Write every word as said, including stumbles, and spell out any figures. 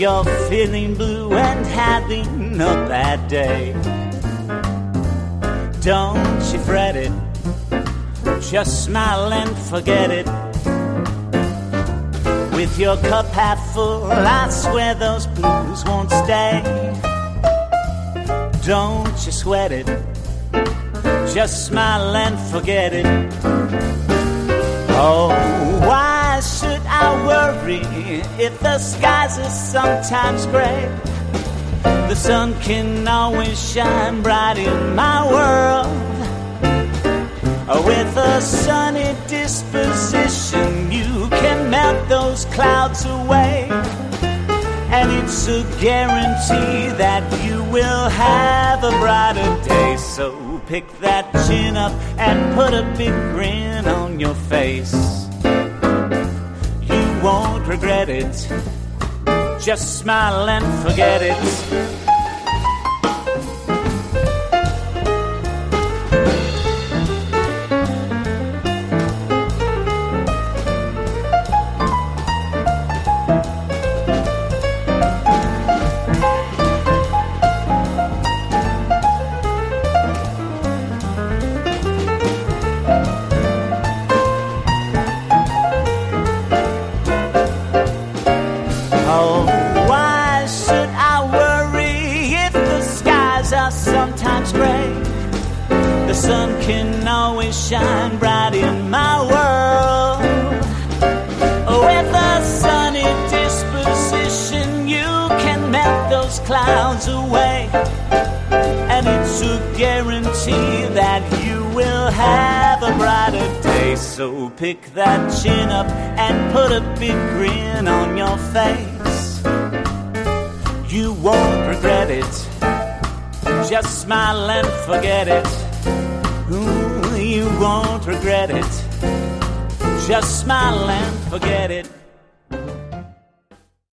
you're feeling blue and having a bad day, don't you fret it, just smile and forget it. With your cup half full, I swear those blues won't stay. Don't you sweat it, just smile and forget it. Oh, why should I worry if the skies are sometimes gray? The sun can always shine bright in my world. With a sunny disposition, you can melt those clouds away. And it's a guarantee that you will have a brighter day. So pick that chin up and put a big grin on your face. You won't regret it, just smile and forget it. Oh, why should I worry if the skies are sometimes gray? The sun can always shine bright in my world. With a sunny disposition, you can melt those clouds away. And it's a guarantee that you will have a brighter day. So pick that chin up and put a big grin on your face. You won't regret it, just smile and forget it. Ooh, you won't regret it, just smile and forget it.